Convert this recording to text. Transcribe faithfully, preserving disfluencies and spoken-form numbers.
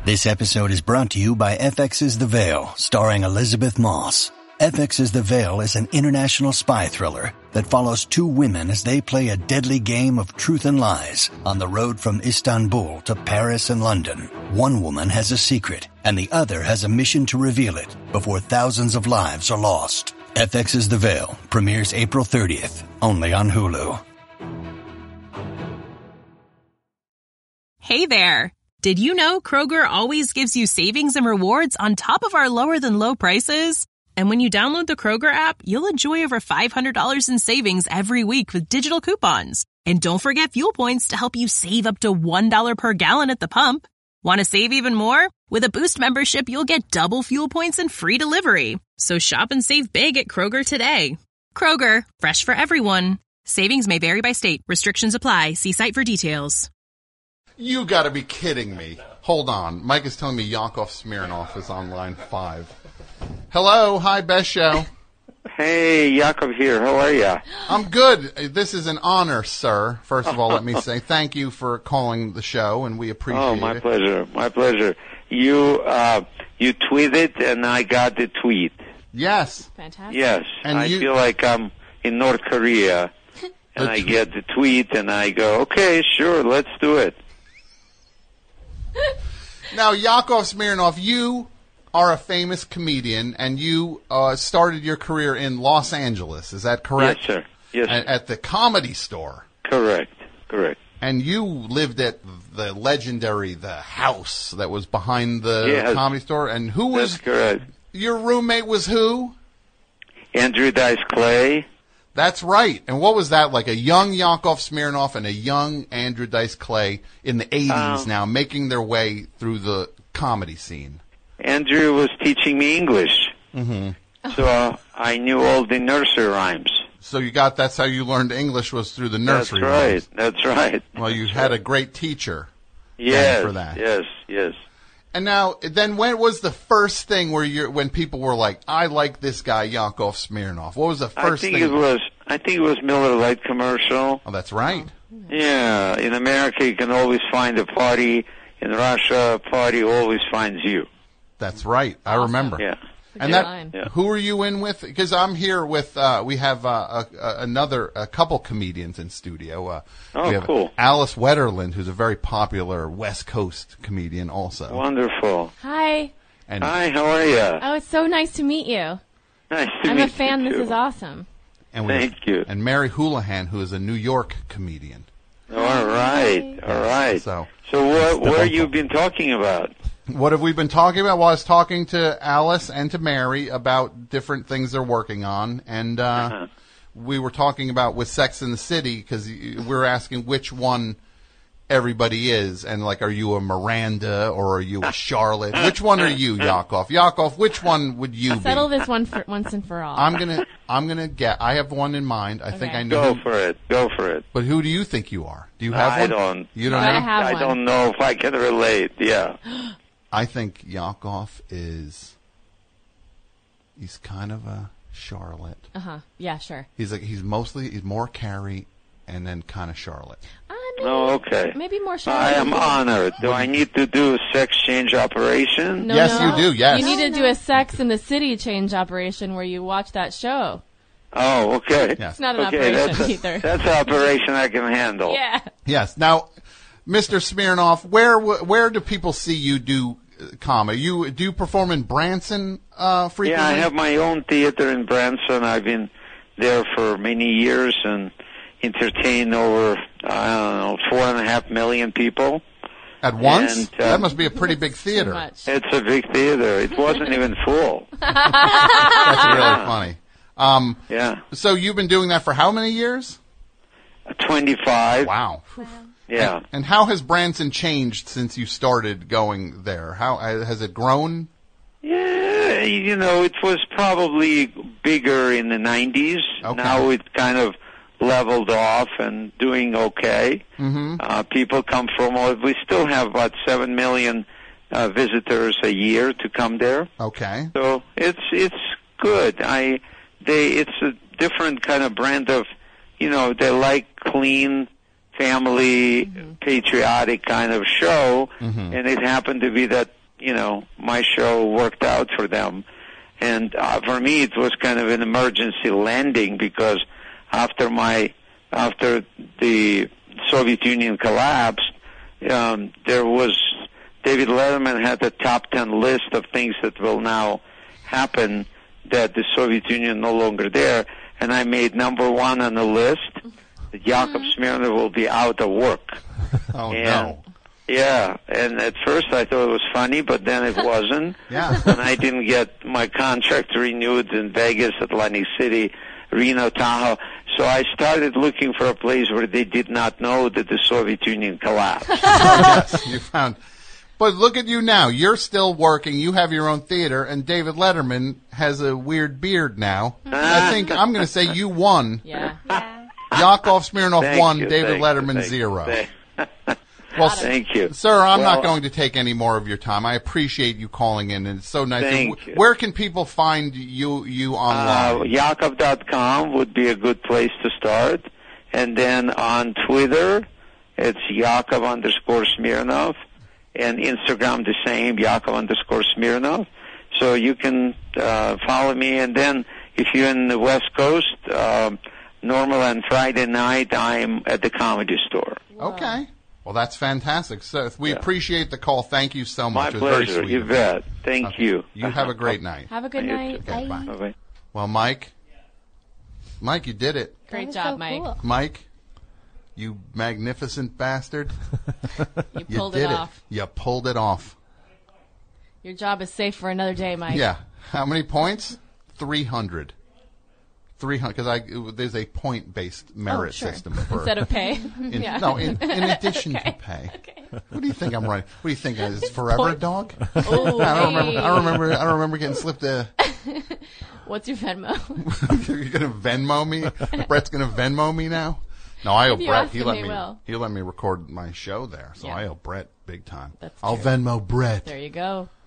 This episode is brought to you by F X's The Veil, starring Elizabeth Moss. F X's The Veil is an international spy thriller that follows two women as they play a deadly game of truth and lies on the road from Istanbul to Paris and London. One woman has a secret, and the other has a mission to reveal it before thousands of lives are lost. F X's The Veil premieres April thirtieth, only on Hulu. Hey there! Did you know Kroger always gives you savings and rewards on top of our lower-than-low prices? And when you download the Kroger app, you'll enjoy over five hundred dollars in savings every week with digital coupons. And don't forget fuel points to help you save up to one dollar per gallon at the pump. Want to save even more? With a Boost membership, you'll get double fuel points and free delivery. So shop and save big at Kroger today. Kroger, fresh for everyone. Savings may vary by state. Restrictions apply. See site for details. You gotta be kidding me. Hold on. Mike is telling me Yakov Smirnoff is on line five. Hello. Hi, Best Show. Hey, Yakov here. How are you? I'm good. This is an honor, sir. First of all, let me say thank you for calling the show, and we appreciate it. Oh, my it. pleasure. My pleasure. You uh, you tweeted, and I got the tweet. Yes. Fantastic. Yes. And I you... feel like I'm in North Korea, and I get the tweet, and I go, okay, sure, let's do it. Now, Yakov Smirnoff, you are a famous comedian, and you uh, started your career in Los Angeles. Is that correct? Yes, sir. Yes, At, sir. at the Comedy Store. Correct. Correct. And you lived at the legendary The House that was behind the Yes. Comedy Store. And who was... That's correct. Your roommate was who? Andrew Dice Clay. That's right. And what was that like? A young Yakov Smirnoff and a young Andrew Dice Clay in the eighties Um, now, making their way through the comedy scene. Andrew was teaching me English. Mm-hmm. So uh, I knew all the nursery rhymes. So you got, that's how you learned English, was through the nursery That's right. rhymes. That's right. Well, you That's had right. a great teacher. Yes. for that. Yes. Yes. And now, then when was the first thing where you when people were like, I like this guy, Yakov Smirnoff? What was the I first think thing? it was. I think it was Miller Lite commercial. Oh, that's right. Yeah, in America you can always find a party. In Russia, a party always finds you. That's right. I remember. Yeah. And good that, line. Yeah. who are you in with? Because I'm here with, uh, we have uh, a, a, another, a couple comedians in studio. Uh, Oh, we have cool. Alice Wetterland, who's a very popular West Coast comedian also. Wonderful. Hi. And Hi, how are you? Oh, it's so nice to meet you. Nice to I'm meet a fan. you This too. is awesome. and we Thank have, you. And Mary Houlihan, who is a New York comedian. All right, all right. So, So it's what the what vocal. you been talking about? What have we been talking about? Well, I was talking to Alice and to Mary about different things they're working on, and uh, Uh-huh. we were talking about with Sex and the City, because we were asking which one everybody is, and like, are you a Miranda or are you a Charlotte? Which one are you, Yakov? Yakov, which one would you Settle be? this one for once and for all. I'm gonna, I'm gonna get. I have one in mind. I think Okay. I know. Go for it. Go for it. But who do you think you are? Do you have I one? don't. You don't I know? have I one. don't know if I can relate. Yeah. I think Yakov is. He's kind of a Charlotte. Uh huh. Yeah, sure. He's like he's mostly he's more Carrie, and then kind of Charlotte. Uh, maybe, Oh, okay. Maybe more Charlotte. I am honored. Do I need to do a sex change operation? No, Yes, no. you do, yes. You need to do a Sex in the City change operation where you watch that show. Oh, okay. Yes. It's not an Okay, operation that's a, either. that's an operation I can handle. Yeah. Yes. Now, Mister Smirnoff, where where do people see you do uh, comedy? You do you perform in Branson uh, frequently? Yeah, I have my own theater in Branson. I've been there for many years and entertained over, I don't know, four and a half million people. At once? And, uh, that must be a pretty big Too theater. much. It's a big theater. It wasn't even full. That's really funny. Um, Yeah. so you've been doing that for how many years? twenty-five. Wow. Yeah. And how has Branson changed since you started going there? How has it grown? Yeah, you know, it was probably bigger in the nineties. Okay. Now it kind of leveled off and doing okay. Mm-hmm. Uh, people come from all, we still have about seven million uh, visitors a year to come there. Okay. So it's it's good. I they it's a different kind of brand of, you know, they like clean family, mm-hmm. patriotic kind of show, Mm-hmm. and it happened to be that, you know, my show worked out for them. And uh, for me, it was kind of an emergency landing because after my, after the Soviet Union collapsed, um, there was, David Letterman had a top ten list of things that will now happen that the Soviet Union no longer there. And I made number one on the list that Yakov Smirnoff will be out of work. Oh, and, no. Yeah, and at first I thought it was funny, but then it wasn't. Yeah. And I didn't get my contract renewed in Vegas, Atlantic City, Reno, Tahoe. So I started looking for a place where they did not know that the Soviet Union collapsed. Yes, you found. But look at you now. You're still working. You have your own theater, and David Letterman has a weird beard now. I think I'm going to say you won. Yeah. Yakov Smirnoff Thank won, you, David thank Letterman you, thank zero. You, thank, Well, thank you. Sir, I'm Well, not going to take any more of your time. I appreciate you calling in, and it's so nice. Thank And you. Where can people find you you Uh, online? Yakov dot com would be a good place to start. And then on Twitter, it's Yakov underscore Smirnoff. And Instagram the same, Yakov underscore Smirnoff. So you can uh, follow me. And then if you're in the West Coast, um, normal on Friday night, I'm at the Comedy Store. Okay. Well, that's fantastic. So we Yeah. appreciate the call. Thank you so My much. It was very pleasure. sweet You of bet. Thank Okay. you. You have a great night. Have a good You night. too. Okay, bye. Bye-bye. Well, Mike, Mike, you did it. Great That was job, so Mike. cool. Mike, you magnificent bastard. You You pulled did it off. You pulled it off. Your job is safe for another day, Mike. Yeah. How many points? three hundred. three hundred, because I there's a point-based merit Oh, sure. system. For, Instead of pay. in, yeah. No, in, in addition Okay. to pay. Okay. What do you think I'm running? What do you think? Is this forever Points? dog? Oh, I don't remember. hey. I don't remember. I don't remember getting slipped a. What's your Venmo? You're gonna Venmo me? Brett's gonna Venmo me now? No, I owe If you Brett. ask He him, let he me. will. He let me record my show there, so Yeah. I owe Brett big time. That's I'll true. Venmo Brett. There you go.